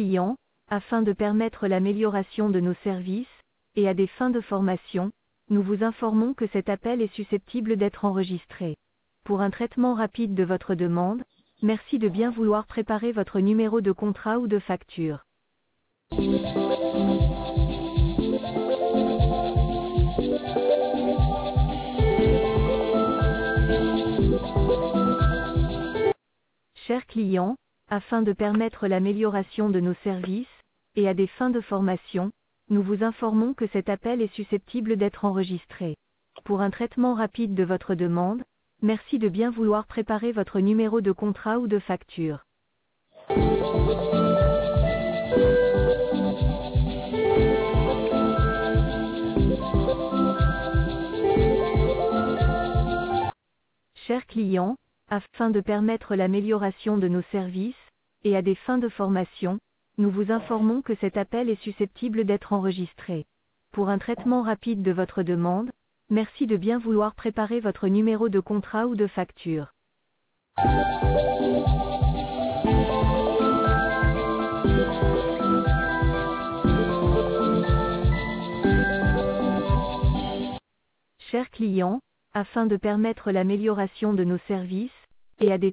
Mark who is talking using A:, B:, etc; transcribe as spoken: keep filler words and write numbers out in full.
A: clients, afin de permettre l'amélioration de nos services, et à des fins de formation, nous vous informons que cet appel est susceptible d'être enregistré. Pour un traitement rapide de votre demande, merci de bien vouloir préparer votre numéro de contrat ou de facture. Chers clients, afin de permettre l'amélioration de nos services, et à des fins de formation, nous vous informons que cet appel est susceptible d'être enregistré. Pour un traitement rapide de votre demande, merci de bien vouloir préparer votre numéro de contrat ou de facture. Chers clients, afin de permettre l'amélioration de nos services, et à des fins de formation, nous vous informons que cet appel est susceptible d'être enregistré. Pour un traitement rapide de votre demande, merci de bien vouloir préparer votre numéro de contrat ou de facture. Chers clients, afin de permettre l'amélioration de nos services, et à des